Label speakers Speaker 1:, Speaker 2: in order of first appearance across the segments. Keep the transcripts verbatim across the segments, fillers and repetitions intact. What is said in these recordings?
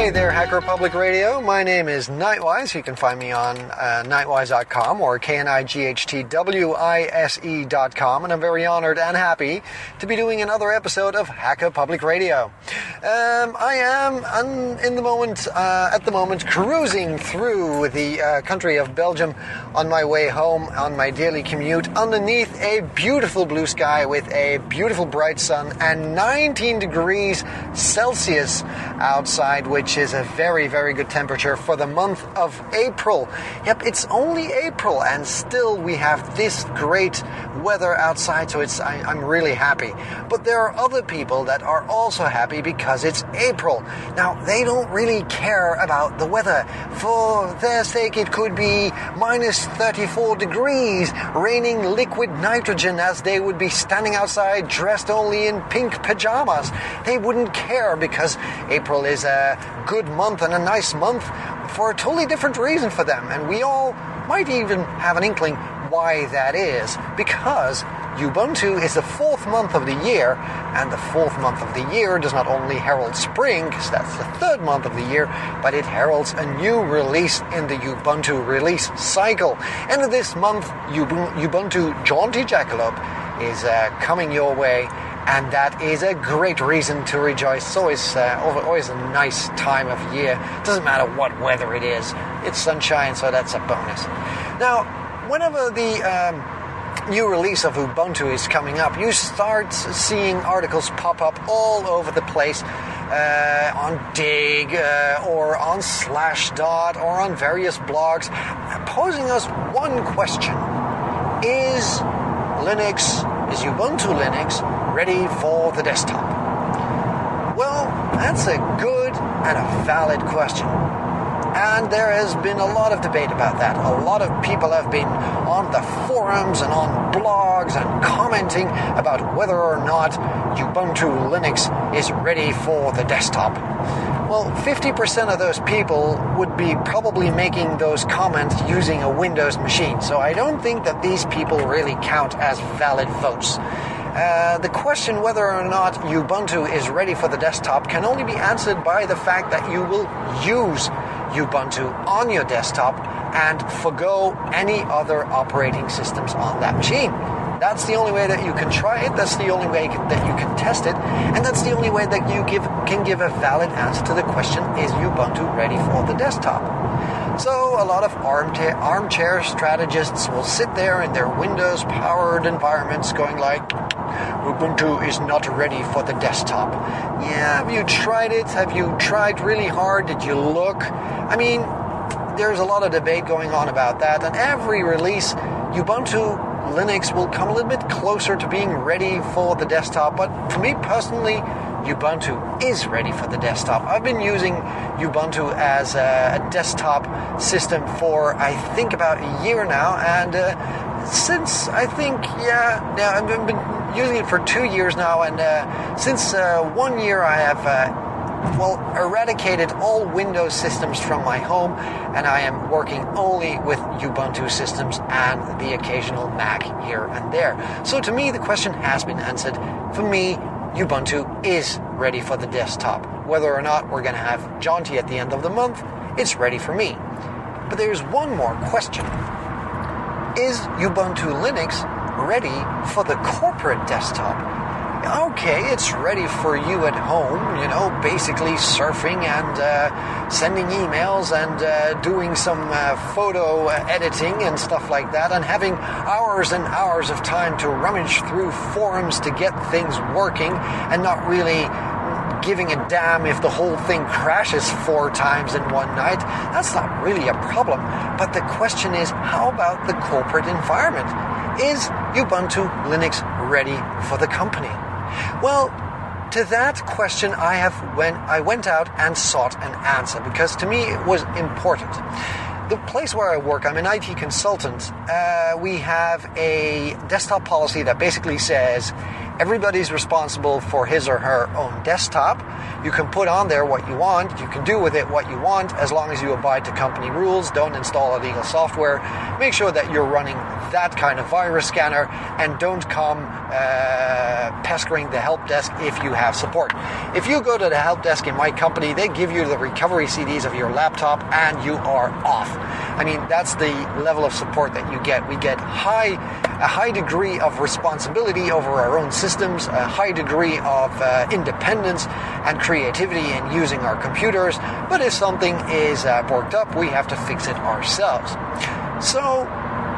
Speaker 1: Hey there, Hacker Public Radio. My name is Nightwise. You can find me on uh, nightwise dot com or K N I G H T W I S E dot com, and I'm very honored and happy to be doing another episode of Hacker Public Radio. Um, I am un, in the moment, uh, at the moment, cruising through the uh, country of Belgium on my way home on my daily commute underneath a beautiful blue sky with a beautiful bright sun and nineteen degrees Celsius outside, which is a very, very good temperature for the month of April. Yep, it's only April, and still we have this great weather outside, so it's I, I'm really happy. But there are other people that are also happy because it's April. Now, they don't really care about the weather. For their sake, it could be minus thirty-four degrees, raining liquid nitrogen as they would be standing outside dressed only in pink pajamas. They wouldn't care because April is a good month and a nice month for a totally different reason for them. And we all might even have an inkling why that is. Because Ubuntu is the fourth month of the year, and the fourth month of the year does not only herald spring, because that's the third month of the year, but it heralds a new release in the Ubuntu release cycle. And this month, Ubuntu Jaunty Jackalope is uh, coming your way, and that is a great reason to rejoice. It's always, uh, always a nice time of year. Doesn't matter what weather it is. It's sunshine, so that's a bonus. Now, whenever the um, new release of Ubuntu is coming up, you start seeing articles pop up all over the place uh, on Dig uh, or on Slashdot or on various blogs, posing us one question. Is Linux, is Ubuntu Linux ready for the desktop? Well, that's a good and a valid question. And there has been a lot of debate about that. A lot of people have been on the forums and on blogs and commenting about whether or not Ubuntu Linux is ready for the desktop. Well, fifty percent of those people would be probably making those comments using a Windows machine. So I don't think that these people really count as valid votes. Uh, the question whether or not Ubuntu is ready for the desktop can only be answered by the fact that you will use Ubuntu on your desktop and forgo any other operating systems on that machine. That's the only way that you can try it, that's the only way that you can test it, and that's the only way that you give, can give a valid answer to the question, is Ubuntu ready for the desktop? So a lot of armchair, armchair strategists will sit there in their Windows-powered environments going like, Ubuntu is not ready for the desktop. Yeah, have you tried it? Have you tried really hard? Did you look? I mean, there's a lot of debate going on about that, and every release, Ubuntu Linux will come a little bit closer to being ready for the desktop, but for me personally, Ubuntu is ready for the desktop. I've been using Ubuntu as a, a desktop system for, I think, about a year now, and uh, since, I think, yeah, yeah, I've been using it for two years now, and uh, since uh, one year I have, uh, well, eradicated all Windows systems from my home, and I am working only with Ubuntu systems and the occasional Mac here and there. So to me, the question has been answered. For me, Ubuntu is ready for the desktop. Whether or not we're going to have Jaunty at the end of the month, it's ready for me. But there's one more question. Is Ubuntu Linux ready for the corporate desktop? Okay, it's ready for you at home, you know, basically surfing and uh, sending emails and uh, doing some uh, photo editing and stuff like that, and having hours and hours of time to rummage through forums to get things working and not really giving a damn if the whole thing crashes four times in one night. That's not really a problem. But the question is, how about the corporate environment? Is Ubuntu Linux ready for the company? Well, to that question, I have went, I went out and sought an answer, because to me it was important. The place where I work, I'm an I T consultant, uh, we have a desktop policy that basically says Everybody's responsible for his or her own desktop. You can put on there what you want. You can do with it what you want as long as you abide to company rules. Don't install illegal software. Make sure that you're running that kind of virus scanner, and don't come uh, pestering the help desk if you have support. If you go to the help desk in my company, they give you the recovery C Ds of your laptop and you are off. I mean, that's the level of support that you get. We get high, a high degree of responsibility over our own systems, a high degree of uh, independence and creativity in using our computers. But if something is uh, worked up, we have to fix it ourselves. So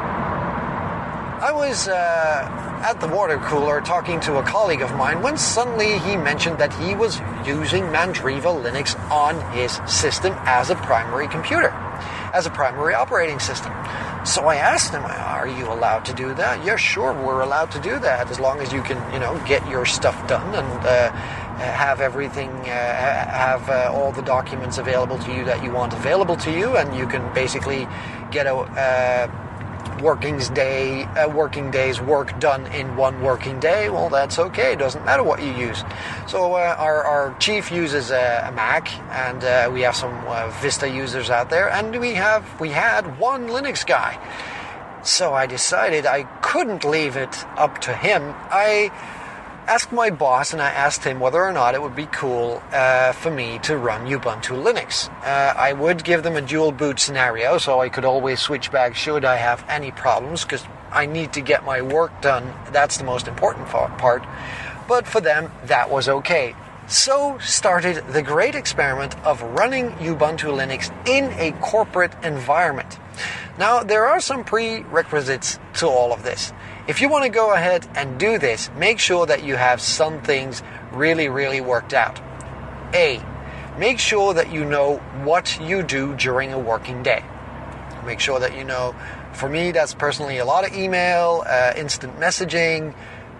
Speaker 1: I was uh, at the water cooler talking to a colleague of mine when suddenly he mentioned that he was using Mandriva Linux on his system as a primary computer, as a primary operating system. So I asked him, are you allowed to do that? Yeah, sure, we're allowed to do that as long as you can, you know, get your stuff done and uh, have everything, uh, have uh, all the documents available to you that you want available to you, and you can basically get a uh, working day, uh, working day's work done in one working day. Well, that's okay. It doesn't matter what you use. So uh, our, our chief uses a, a Mac, and uh, we have some uh, Vista users out there, and we have we had one Linux guy. So I decided I couldn't leave it up to him. I asked my boss, and I asked him whether or not it would be cool uh, for me to run Ubuntu Linux. Uh, I would give them a dual boot scenario, so I could always switch back should I have any problems, because I need to get my work done. That's the most important part. But for them, that was okay. So started the great experiment of running Ubuntu Linux in a corporate environment. Now, there are some prerequisites to all of this. If you want to go ahead and do this, make sure that you have some things really, really worked out. A, make sure that you know what you do during a working day. Make sure that you know, for me, that's personally a lot of email, uh, instant messaging,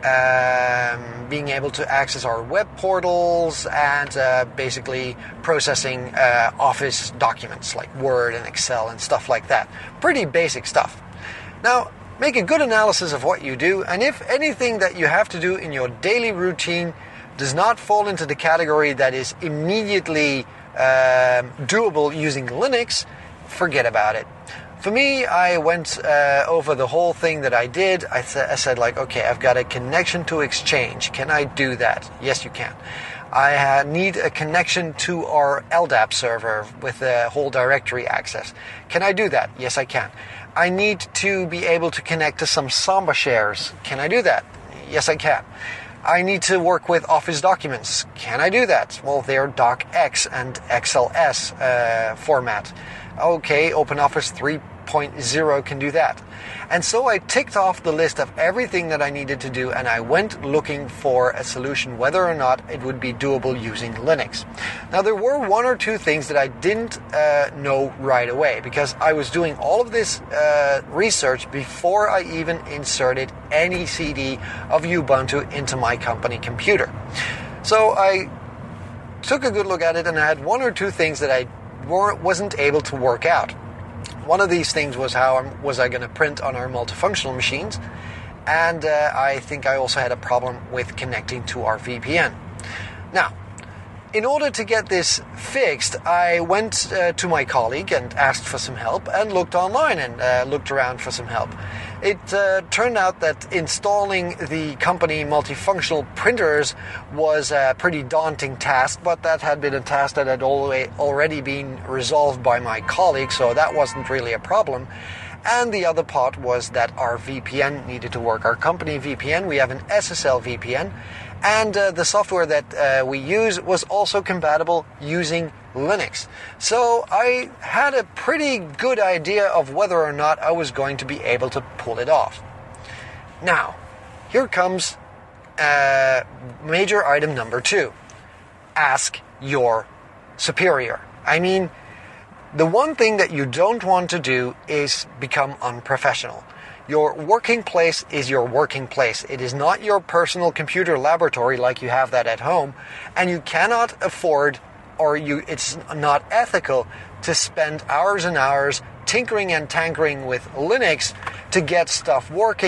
Speaker 1: um, being able to access our web portals, and uh, basically processing uh, Office documents like Word and Excel and stuff like that. Pretty basic stuff. Now, make a good analysis of what you do, and if anything that you have to do in your daily routine does not fall into the category that is immediately um, doable using Linux, forget about it. For me, I went uh, over the whole thing that I did. I, th- I said, like, okay, I've got a connection to Exchange. Can I do that? Yes, you can. I uh, need a connection to our L D A P server with the whole directory access. Can I do that? Yes, I can. I need to be able to connect to some Samba shares. Can I do that? Yes, I can. I need to work with Office documents. Can I do that? Well, they're docx and X L S uh, format. Okay, OpenOffice three point oh can do that. And so I ticked off the list of everything that I needed to do, and I went looking for a solution whether or not it would be doable using Linux. Now, there were one or two things that I didn't uh, know right away, because I was doing all of this uh, research before I even inserted any C D of Ubuntu into my company computer. So I took a good look at it, and I had one or two things that I wasn't able to work out. One of these things was how I'm, was I going to print on our multifunctional machines, and uh, I think I also had a problem with connecting to our V P N. Now, in order to get this fixed, I went uh, to my colleague and asked for some help, and looked online and uh, looked around for some help. It uh, turned out that installing the company multifunctional printers was a pretty daunting task, but that had been a task that had already been resolved by my colleague, so that wasn't really a problem. And the other part was that our V P N needed to work. Our company V P N, we have an S S L V P N, and uh, the software that uh, we use was also compatible using Linux. So I had a pretty good idea of whether or not I was going to be able to pull it off. Now, here comes uh, major item number two. Ask your superior. I mean, the one thing that you don't want to do is become unprofessional. Your working place is your working place. It is not your personal computer laboratory like you have that at home, and you cannot afford, or you it's not ethical to spend hours and hours tinkering and tankering with Linux to get stuff working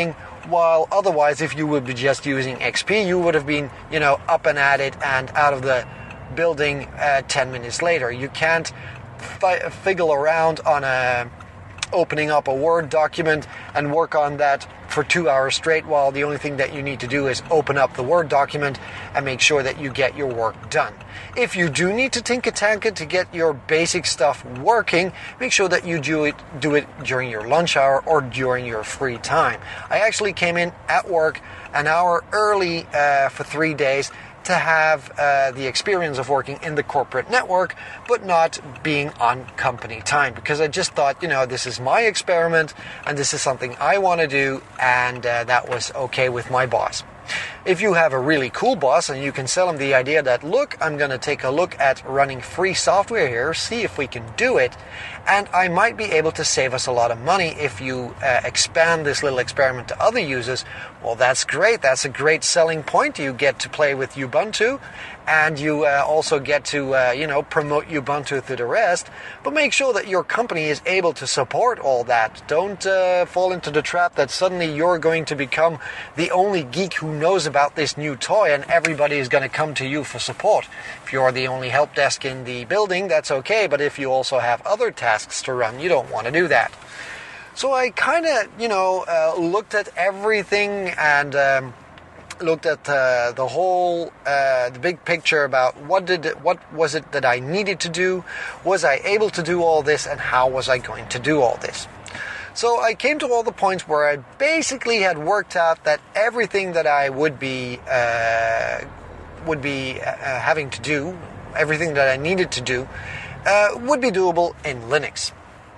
Speaker 1: while otherwise, if you would be just using X P, you would have been, you know, up and at it and out of the building uh, ten minutes later. You can't fi- figgle around on a opening up a Word document and work on that for two hours straight, while the only thing that you need to do is open up the Word document and make sure that you get your work done. If you do need to tinker-tanker to get your basic stuff working, make sure that you do it, do it during your lunch hour or during your free time. I actually came in at work an hour early uh, for three days to have uh, the experience of working in the corporate network, but not being on company time, because I just thought, you know, this is my experiment and this is something I want to do, and uh, that was okay with my boss. If you have a really cool boss and you can sell him the idea that, look, I'm going to take a look at running free software here, see if we can do it, and I might be able to save us a lot of money if you uh, expand this little experiment to other users, well, that's great. That's a great selling point. You get to play with Ubuntu, and you uh, also get to, uh, you know, promote Ubuntu to the rest, but make sure that your company is able to support all that. Don't uh, fall into the trap that suddenly you're going to become the only geek who knows about this new toy and everybody is going to come to you for support. If you're the only help desk in the building, that's okay, but if you also have other tasks to run, you don't want to do that. So I kind of, you know, uh, looked at everything and um, looked at uh, the whole, uh, the big picture about what did it, what was it that I needed to do, was I able to do all this, and how was I going to do all this. So I came to all the points where I basically had worked out that everything that I would be uh, would be uh, having to do, everything that I needed to do, uh, would be doable in Linux.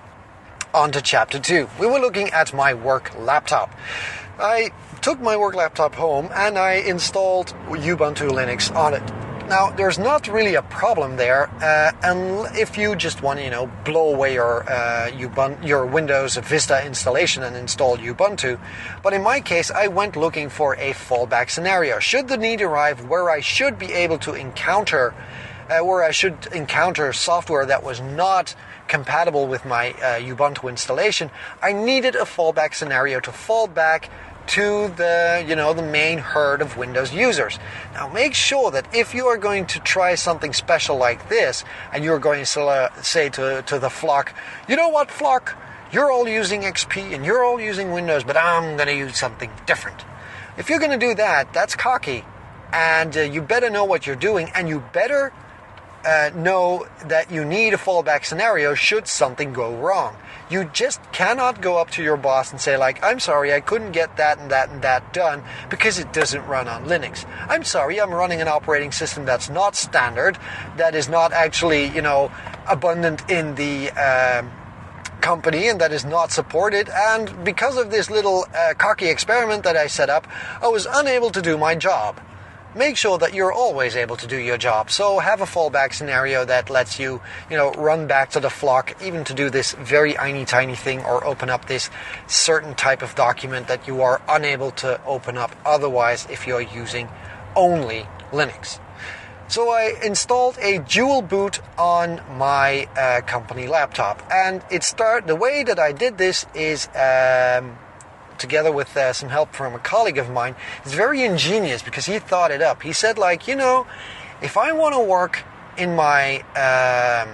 Speaker 1: On to chapter two. We were looking at my work laptop. I took my work laptop home and I installed Ubuntu Linux on it. Now, there's not really a problem there, uh, and if you just want to, you know, blow away your uh, Ubuntu, your Windows Vista installation and install Ubuntu. But in my case, I went looking for a fallback scenario. Should the need arrive where I should be able to encounter, uh, where I should encounter software that was not compatible with my uh, Ubuntu installation, I needed a fallback scenario to fall back to the, you know, the main herd of Windows users. Now make sure that if you are going to try something special like this, and you're going to say to, to the flock, you know what, flock, you're all using X P and you're all using Windows, but I'm going to use something different. If you're going to do that, that's cocky, and uh, you better know what you're doing, and you better uh, know that you need a fallback scenario should something go wrong. You just cannot go up to your boss and say, like, I'm sorry, I couldn't get that and that and that done because it doesn't run on Linux. I'm sorry, I'm running an operating system that's not standard, that is not actually, you know, abundant in the um, company, and that is not supported. And because of this little uh, cocky experiment that I set up, I was unable to do my job. Make sure that you're always able to do your job. So have a fallback scenario that lets you, you know, run back to the flock, even to do this very tiny, tiny thing, or open up this certain type of document that you are unable to open up otherwise if you're using only Linux. So I installed a dual boot on my uh, company laptop, and it start the way that I did this is um, together with uh, some help from a colleague of mine. It's very ingenious because he thought it up. He said, like, you know, if I want to work in my um,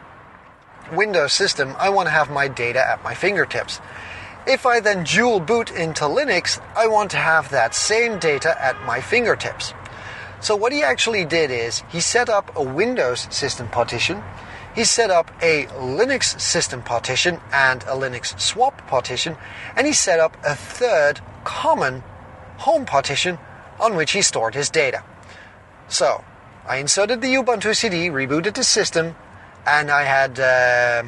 Speaker 1: Windows system, I want to have my data at my fingertips. If I then dual boot into Linux, I want to have that same data at my fingertips. So what he actually did is he set up a Windows system partition, he set up a Linux system partition and a Linux swap partition, and he set up a third common home partition on which he stored his data. So I inserted the Ubuntu C D, rebooted the system, and I had uh,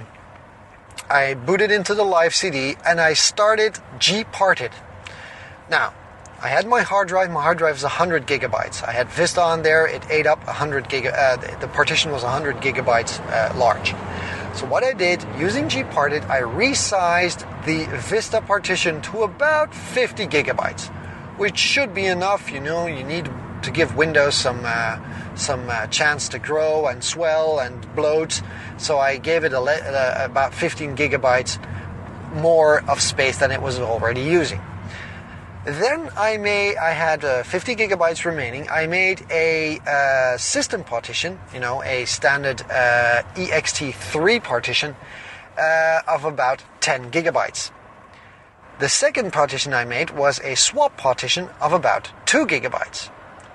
Speaker 1: I booted into the live C D, and I started gparted. Now, I had my hard drive. My hard drive is one hundred gigabytes. I had Vista on there. It ate up one hundred giga. Uh, the partition was one hundred gigabytes uh, large. So what I did, using gparted, I resized the Vista partition to about fifty gigabytes, which should be enough. You know, you need to give Windows some uh, some uh, chance to grow and swell and bloat. So I gave it a le- uh, about fifteen gigabytes more of space than it was already using. Then I made, I had uh, fifty gigabytes remaining. I made a uh, system partition, you know, a standard uh, E X T three partition uh, of about ten gigabytes. The second partition I made was a swap partition of about two gigabytes.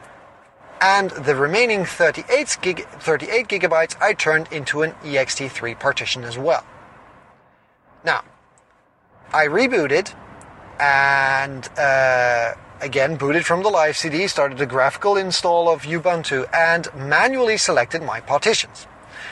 Speaker 1: And the remaining thirty-eight, gig, thirty-eight gigabytes I turned into an E X T three partition as well. Now, I rebooted and uh, again booted from the live C D, started a graphical install of Ubuntu and manually selected my partitions.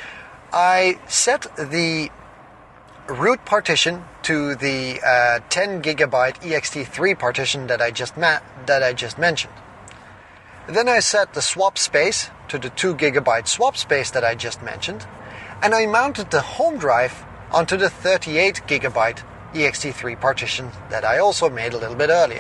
Speaker 1: I set the root partition to the uh, ten gigabyte E X T three partition that I just ma- that I just mentioned. Then I set the swap space to the two gigabyte swap space that I just mentioned, and I mounted the home drive onto the thirty-eight gigabyte E X T three partition that I also made a little bit earlier.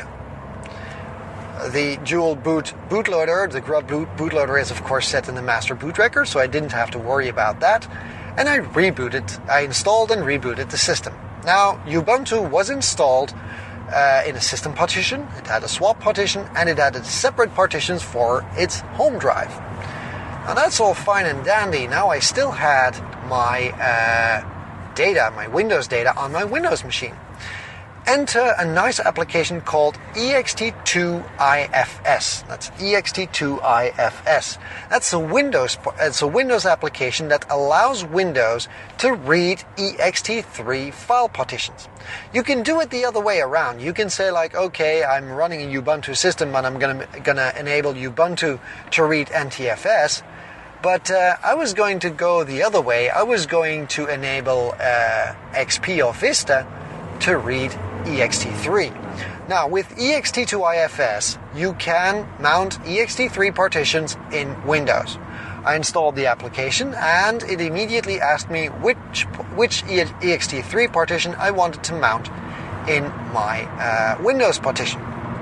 Speaker 1: The dual boot bootloader, the Grub boot bootloader is of course set in the master boot record, so I didn't have to worry about that. And I rebooted, I installed and rebooted the system. Now, Ubuntu was installed uh, in a system partition, it had a swap partition, and it had separate partitions for its home drive. Now that's all fine and dandy. Now I still had my uh, data, my Windows data on my Windows machine. Enter a nice application called E X T two I F S. That's E X T two I F S. That's a Windows, it's a Windows application that allows Windows to read E X T three file partitions. You can do it the other way around. You can say like, okay, I'm running a Ubuntu system and I'm gonna, gonna enable Ubuntu to read N T F S. But uh, I was going to go the other way. I was going to enable uh, X P or Vista to read E X T three. Now, with E X T two I F S, you can mount E X T three partitions in Windows. I installed the application, and it immediately asked me which which E X T three partition I wanted to mount in my uh, Windows partition.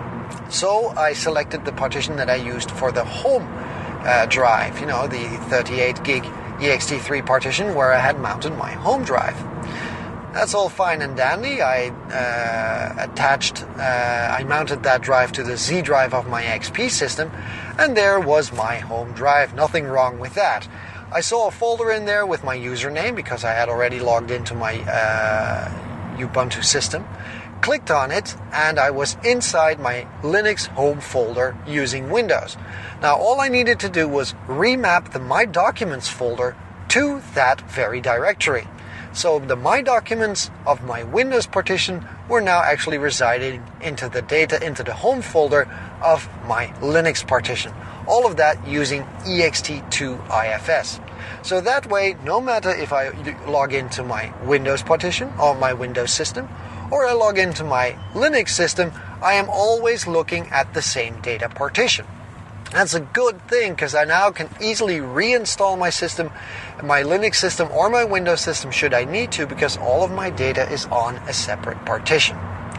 Speaker 1: So I selected the partition that I used for the home uh, drive, you know, the thirty-eight gig E X T three partition where I had mounted my home drive. That's all fine and dandy. I uh, attached, uh, I mounted that drive to the Z drive of my X P system, and there was my home drive. Nothing wrong with that. I saw a folder in there with my username because I had already logged into my uh, Ubuntu system. Clicked on it, and I was inside my Linux home folder using Windows. Now, all I needed to do was remap the My Documents folder to that very directory. So the My Documents of my Windows partition were now actually residing into the data, into the home folder of my Linux partition. All of that using E X T two I F S. So that way, no matter if I log into my Windows partition or my Windows system, or I log into my Linux system, I am always looking at the same data partition. That's a good thing because I now can easily reinstall my system, my Linux system or my Windows system should I need to, because all of my data is on a separate partition.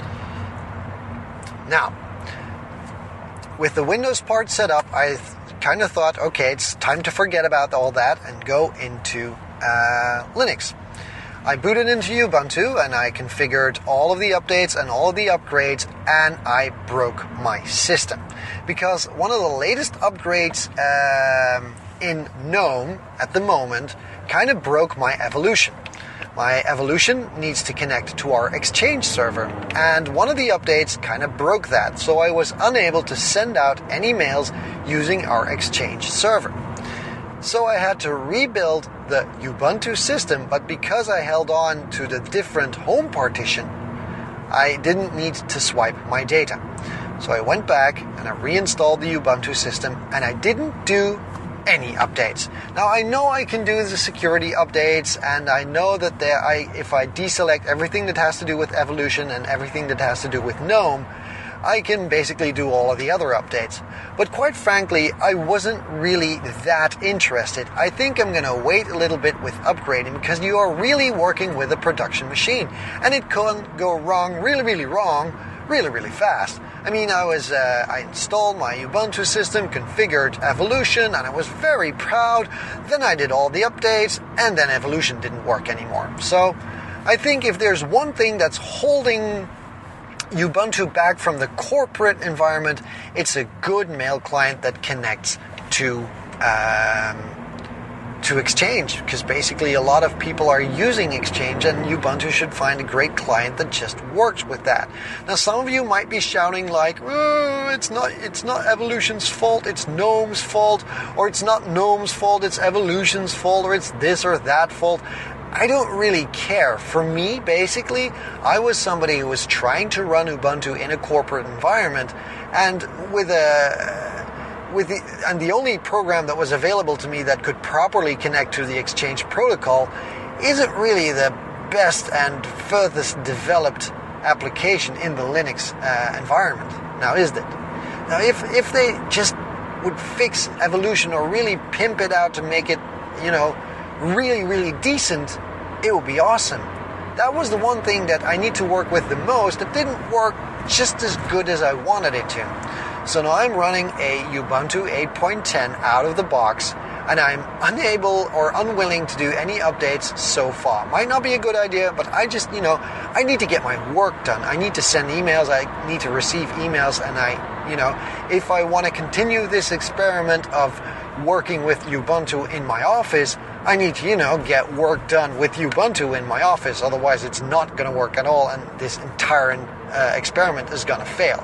Speaker 1: Now, with the Windows part set up, I kind of thought, okay, it's time to forget about all that and go into uh, Linux. I booted into Ubuntu and I configured all of the updates and all of the upgrades, and I broke my system. Because one of the latest upgrades um, in GNOME at the moment kind of broke my Evolution. My Evolution needs to connect to our Exchange server, and one of the updates kind of broke that, so I was unable to send out any mails using our Exchange server. So I had to rebuild the Ubuntu system, but because I held on to the different home partition, I didn't need to swipe my data. So I went back and I reinstalled the Ubuntu system, and I didn't do any updates. Now I know I can do the security updates, and I know that there, I, if I deselect everything that has to do with Evolution and everything that has to do with GNOME, I can basically do all of the other updates. But quite frankly, I wasn't really that interested. I think I'm going to wait a little bit with upgrading, because you are really working with a production machine, and it can go wrong, really, really wrong, really, really fast. I mean, I was uh, I installed my Ubuntu system, configured Evolution, and I was very proud. Then I did all the updates, and then Evolution didn't work anymore. So I think if there's one thing that's holding Ubuntu back from the corporate environment, it's a good mail client that connects to um, to Exchange, because basically a lot of people are using Exchange, and Ubuntu should find a great client that just works with that. Now, some of you might be shouting like, oh, it's not it's not Evolution's fault, it's GNOME's fault, or it's not GNOME's fault, it's Evolution's fault, or it's this or that fault. I don't really care. For me, basically, I was somebody who was trying to run Ubuntu in a corporate environment, and with a with the, and the only program that was available to me that could properly connect to the Exchange protocol isn't really the best and furthest developed application in the Linux uh, environment. Now, is it? Now, if if they just would fix Evolution or really pimp it out to make it, you know, really, really decent, it would be awesome. That was the one thing that I need to work with the most. It didn't work just as good as I wanted it to. So now I'm running a Ubuntu eight point ten out of the box, and I'm unable or unwilling to do any updates so far. Might not be a good idea, but I just, you know, I need to get my work done. I need to send emails, I need to receive emails, and I, you know, if I want to continue this experiment of working with Ubuntu in my office, I need to, you know, get work done with Ubuntu in my office. Otherwise, it's not going to work at all, and this entire uh, experiment is going to fail.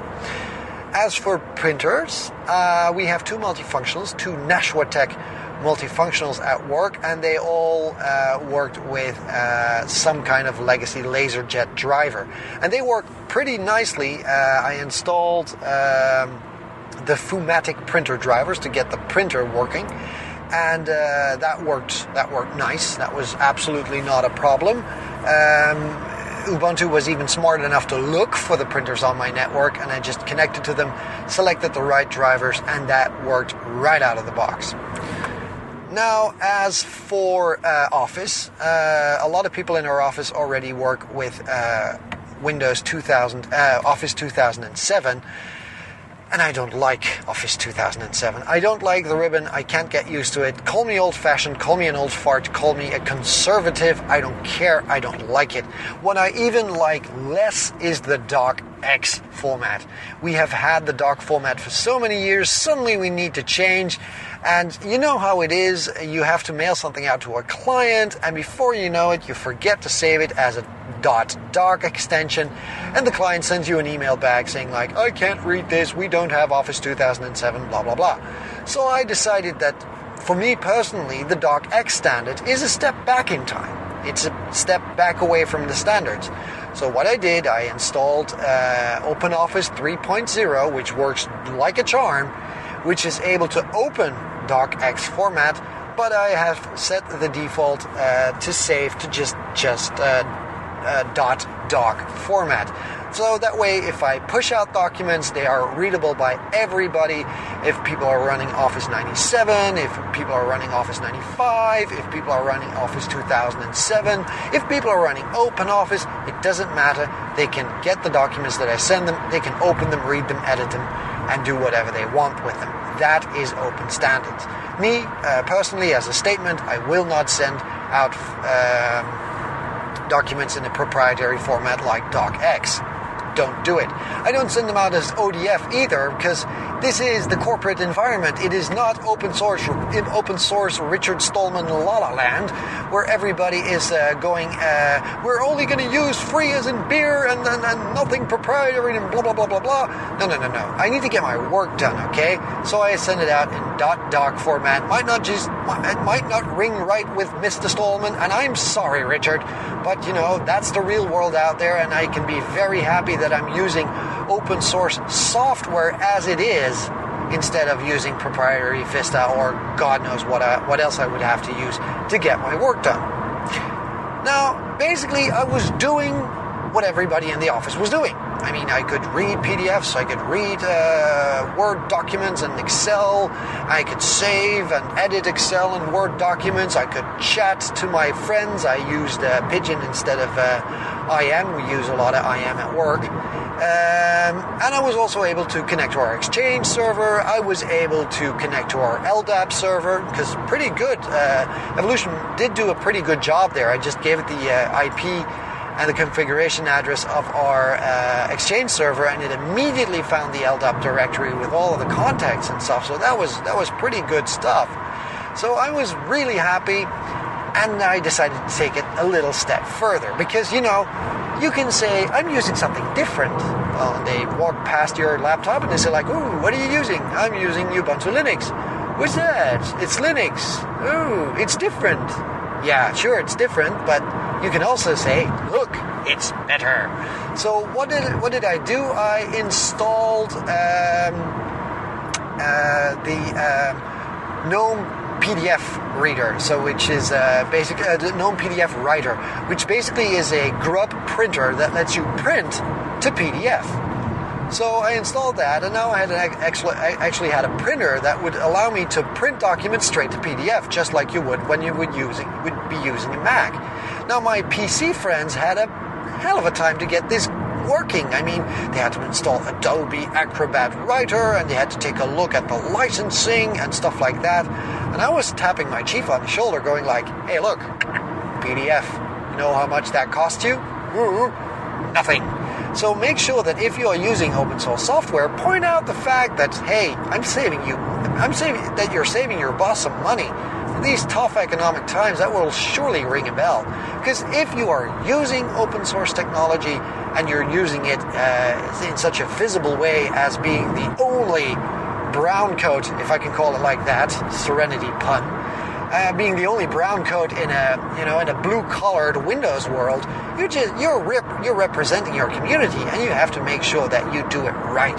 Speaker 1: As for printers, uh, we have two multifunctionals, two Nashua Tech multifunctionals at work, and they all uh, worked with uh, some kind of legacy LaserJet driver. And they work pretty nicely. Uh, I installed um, the Fumatic printer drivers to get the printer working, and uh, that worked that worked nice. That was absolutely not a problem. Um, Ubuntu was even smart enough to look for the printers on my network, and I just connected to them, selected the right drivers, and that worked right out of the box. Now, as for uh, Office, uh, a lot of people in our office already work with uh, Windows two thousand, uh, Office two thousand seven, and I don't like Office two thousand seven. I don't like the ribbon. I can't get used to it. Call me old-fashioned, call me an old fart, call me a conservative. I don't care. I don't like it. What I even like less is the docx format. We have had the doc format for so many years. Suddenly we need to change. And you know how it is. You have to mail something out to a client, and before you know it, you forget to save it as a .doc extension, and the client sends you an email back saying like, I can't read this, we don't have Office two thousand seven, blah blah blah. So I decided that for me personally, the docx standard is a step back in time. It's a step back away from the standards. So what I did, I installed uh, OpenOffice three point oh, which works like a charm, which is able to open docx format, but I have set the default uh, to save to just just uh, uh, .doc format. So that way, if I push out documents, they are readable by everybody. If people are running Office ninety-seven, if people are running Office ninety-five, if people are running Office two thousand seven, if people are running OpenOffice, it doesn't matter. They can get the documents that I send them, they can open them, read them, edit them, and do whatever they want with them. That is open standards. Me, uh, personally, as a statement, I will not send out um, documents in a proprietary format like docx. Don't do it. I don't send them out as O D F either, because this is the corporate environment. It is not open source, open source Richard Stallman La La Land, where everybody is uh, going, uh, we're only going to use free as in beer and, and, and nothing proprietary and blah, blah, blah, blah, blah. No, no, no, no. I need to get my work done, okay? So I send it out in .doc format. Might not just, it might not ring right with Mister Stallman, and I'm sorry, Richard, but, you know, that's the real world out there, and I can be very happy that I'm using open source software as it is, instead of using proprietary Vista or God knows what I, what else I would have to use to get my work done. Now, basically, I was doing what everybody in the office was doing. I mean, I could read P D Fs, I could read uh, Word documents and Excel, I could save and edit Excel and Word documents, I could chat to my friends. I used uh, Pigeon instead of uh, I M. We use a lot of I M at work. Um, and I was also able to connect to our Exchange server. I was able to connect to our L D A P server, because pretty good. Uh, Evolution did do a pretty good job there. I just gave it the uh, I P and the configuration address of our uh, Exchange server, and it immediately found the L D A P directory with all of the contacts and stuff. So that was that was pretty good stuff. So I was really happy, and I decided to take it a little step further, because, you know, you can say, I'm using something different. Well, and they walk past your laptop and they say like, ooh, what are you using? I'm using Ubuntu Linux. What's that? It's Linux. Ooh, it's different. Yeah, sure, it's different, but you can also say, look, it's better. So what did what did I do? I installed um, uh, the uh, GNOME P D F reader, so which is uh, basic uh, the GNOME P D F writer, which basically is a grub printer that lets you print to P D F. So I installed that, and now I had an actually I actually had a printer that would allow me to print documents straight to P D F, just like you would when you would using would be using a Mac. Now my P C friends had a hell of a time to get this working. I mean, they had to install Adobe Acrobat Writer, and they had to take a look at the licensing and stuff like that. And I was tapping my chief on the shoulder, going like, "Hey, look, P D F. You know how much that cost you? Ooh, nothing." So make sure that if you are using open source software, point out the fact that, hey, I'm saving you, I'm saving that you're saving your boss some money. For these tough economic times, that will surely ring a bell. Because if you are using open source technology and you're using it uh, in such a visible way as being the only brown coat, if I can call it like that, Serenity pun, Uh, being the only brown coat in a, you know, in a blue-collared Windows world, you just you're rep- you're representing your community, and you have to make sure that you do it right.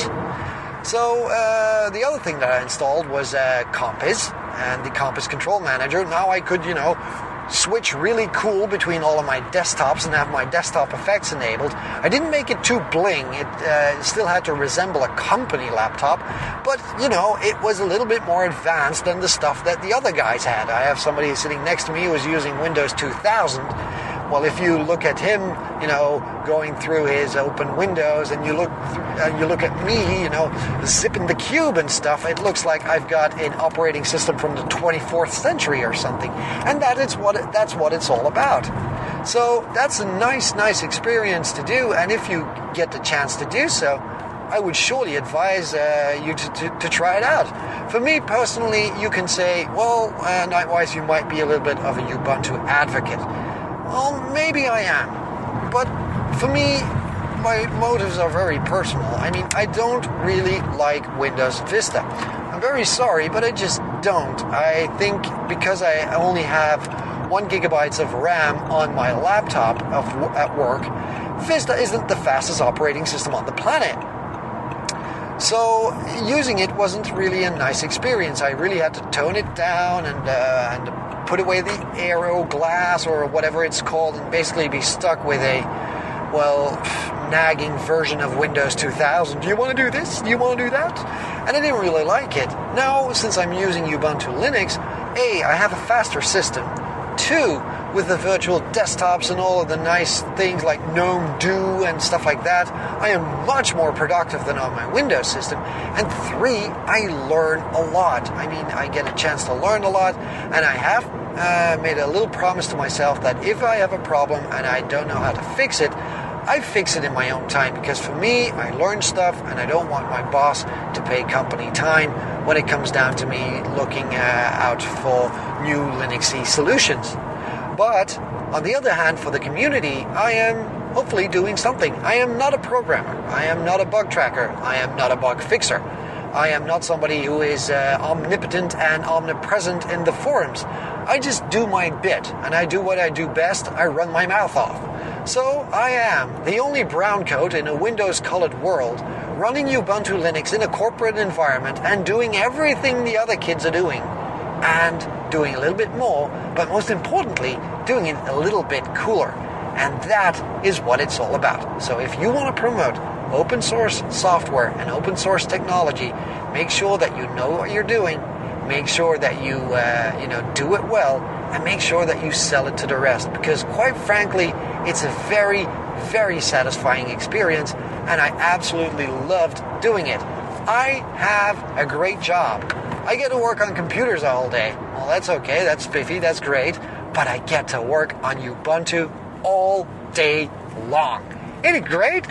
Speaker 1: So uh, the other thing that I installed was uh, Compiz and the Compiz Control Manager. Now I could, you know, switch really cool between all of my desktops and have my desktop effects enabled. I didn't make it too bling. It uh, still had to resemble a company laptop, but, you know, it was a little bit more advanced than the stuff that the other guys had. I have somebody sitting next to me who was using Windows two thousand. Well, if you look at him, you know, going through his open windows, and you look uh, you look at me, you know, zipping the cube and stuff, it looks like I've got an operating system from the twenty-fourth century or something. And that is what it, that's what it's all about. So that's a nice, nice experience to do. And if you get the chance to do so, I would surely advise uh, you to, to, to try it out. For me personally, you can say, well, uh, Nightwise, you might be a little bit of a Ubuntu advocate. Well, maybe I am, but for me, my motives are very personal. I mean, I don't really like Windows Vista. I'm very sorry, but I just don't. I think because I only have one gigabytes of RAM on my laptop of, at work, Vista isn't the fastest operating system on the planet. So using it wasn't really a nice experience. I really had to tone it down and uh, and put away the Aero glass or whatever it's called, and basically be stuck with a, well, nagging version of Windows two thousand. Do you want to do this? Do you want to do that? And I didn't really like it. Now, since I'm using Ubuntu Linux, A, I have a faster system. Two, with the virtual desktops and all of the nice things like GNOME Do and stuff like that, I am much more productive than on my Windows system. And three, I learn a lot. I mean, I get a chance to learn a lot, and I have uh, made a little promise to myself that if I have a problem and I don't know how to fix it, I fix it in my own time, because for me, I learn stuff, and I don't want my boss to pay company time when it comes down to me looking uh, out for new Linuxy solutions. But on the other hand, for the community, I am hopefully doing something. I am not a programmer. I am not a bug tracker. I am not a bug fixer. I am not somebody who is uh, omnipotent and omnipresent in the forums. I just do my bit, and I do what I do best. I run my mouth off. So I am the only brown coat in a Windows-colored world, running Ubuntu Linux in a corporate environment and doing everything the other kids are doing. And doing a little bit more, but most importantly, doing it a little bit cooler. And that is what it's all about. So if you want to promote open source software and open source technology, make sure that you know what you're doing, make sure that you uh, you know do it well, and make sure that you sell it to the rest. Because quite frankly, it's a very, very satisfying experience, and I absolutely loved doing it. I have a great job. I get to work on computers all day. Well, that's okay, that's spiffy, that's great, but I get to work on Ubuntu all day, long. Ain't it great?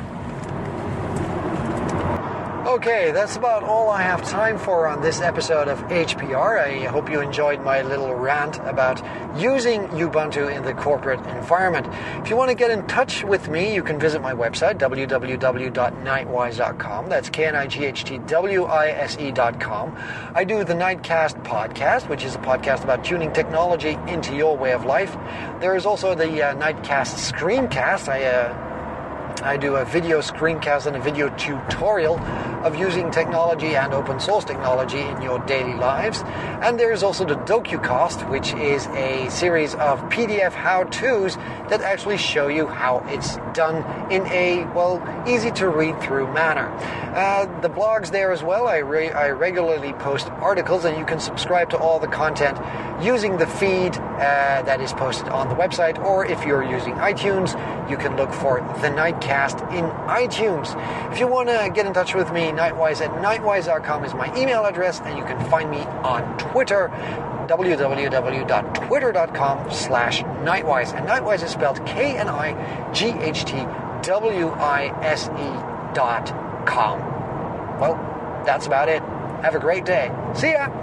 Speaker 1: Okay, that's about all I have time for on this episode of H P R. I hope you enjoyed my little rant about using Ubuntu in the corporate environment. If you want to get in touch with me, you can visit my website, w w w dot nightwise dot com. That's K N I G H T W I S E dot com. I do the Nightcast podcast, which is a podcast about tuning technology into your way of life. There is also the uh, Nightcast Screencast. I... Uh, I do a video screencast and a video tutorial of using technology and open source technology in your daily lives. And there's also the DocuCast, which is a series of P D F how-tos that actually show you how it's done in a, well, easy to read through manner. Uh, the blog's there as well. I, re- I regularly post articles, and you can subscribe to all the content using the feed uh, that is posted on the website, or if you're using iTunes, you can look for The Nightcast in iTunes. If you want to get in touch with me, Nightwise at nightwise dot com is my email address, and you can find me on Twitter, w w w dot twitter dot com slash Nightwise. And Nightwise is spelled K N I G H T W I S E dot com. Well, that's about it. Have a great day. See ya!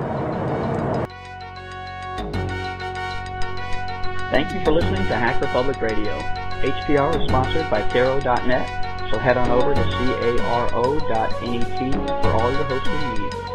Speaker 2: Thank you for listening to Hacker Public Radio. H P R is sponsored by Caro dot net, so head on over to caro dot net for all your hosting needs.